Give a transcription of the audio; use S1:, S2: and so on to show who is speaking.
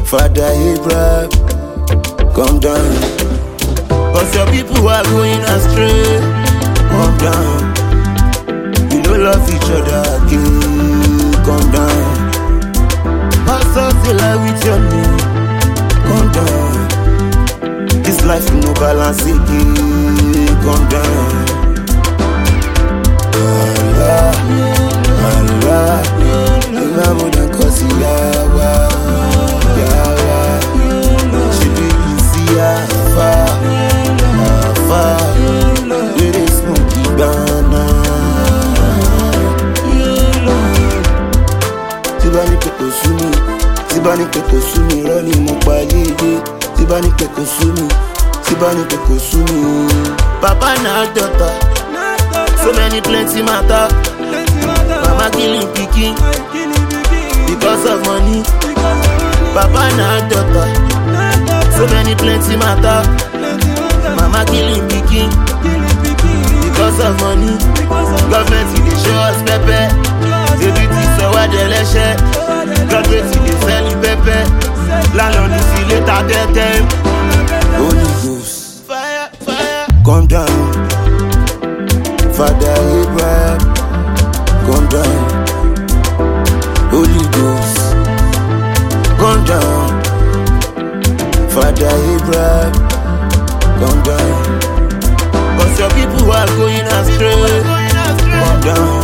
S1: Father Abraham, come down. Cause your people are going astray. Come down. We don't love each other again. Come down. Pastor still lie with your name. Come down. This life no balance again. Come down. Allah, Allah, Imam dan kosi yawa, yawa. She be easy afa, afa. We dey smoke Ghana. Tibani keko sumi, tibani keko sumi, roni mo pa yeye. Tibani keko sumi, tibani keko sumi. Papa na daughter. So many plenty matter. Mama killing pikin because of money. Papa na daughter. So many plenty matter. Mama killing pikin because of money. Government they show us pepper. They do this so what they let. Government they sell pepper. Landlord is later tell them. Holy Ghost, fire, fire, come down. Father Abraham, come down. Holy Ghost, come down. Father Abraham, come down. Cause your people are going astray. Come down.